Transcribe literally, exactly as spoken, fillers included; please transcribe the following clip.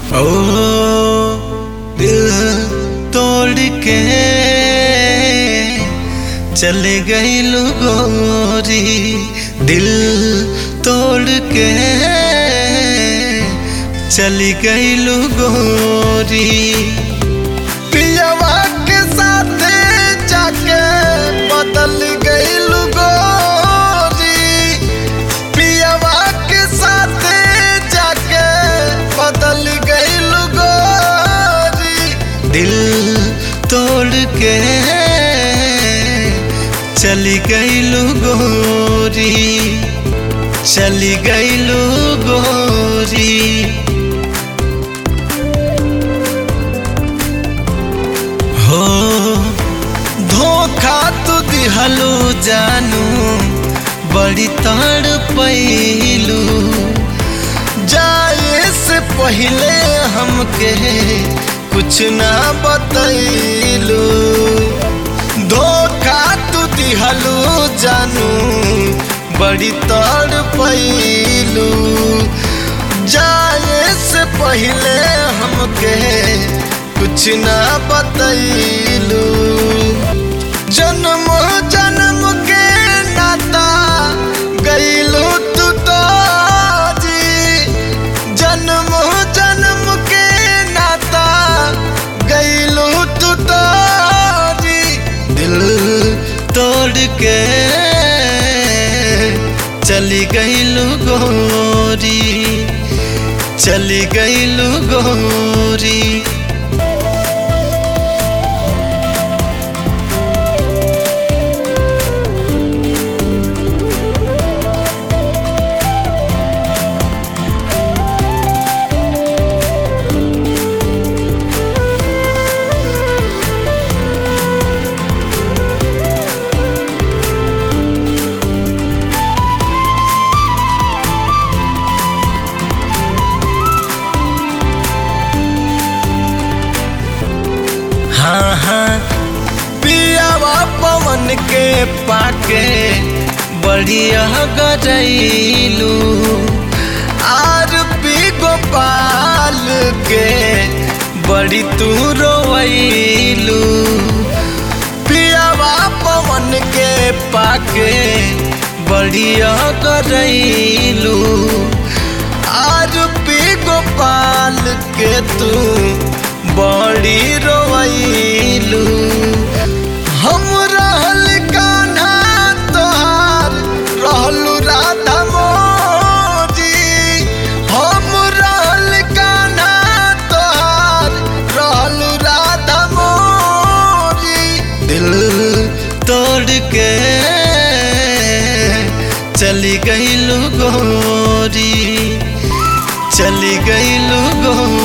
ओ दिल तोड़ के चले गईलू गोरी, दिल तोड़ के चली गईलू गोरी। पियवा के साथ जाके बदल गईलू गोरी, पियवा के साथ जाके बदल गईलू गोरी। दिल तोड़ के चली गईलू गोरी, चली गईलू गोरी। हो धोखा तू दिहलू जानू, बड़ी तड़पैलू। जाए से पहले हमके कुछ ना बतैलू। धोखा तू दिहलू जानू, बड़ी तड़पैलू। जाए से पहले हमके कुछ ना बतैलू। जन्म जन्म के नाता गईलू तू तोरी, जन्म जन्म के नाता गईलू तू तोरी। दिल तोड़ के चली गईलू गोरी, चली गईलू गोरी। हाँ हाँ पियावा पवन के पाके बढ़िया गजैलू। आर पी गोपाल के बड़ी तू रोवैलू। पियावा पवन के पाके बढ़िया गजैलू। आर पी गोपाल के तू बड़ी रोवैलू। हम रहल कान्हा तोहार, रहलू राधा मोरी। हम रहल कान्हा तोहार, रहलू राधा मोरी। दिल तोड़ के चली गईलू गोरी, चली गईलू गोरी।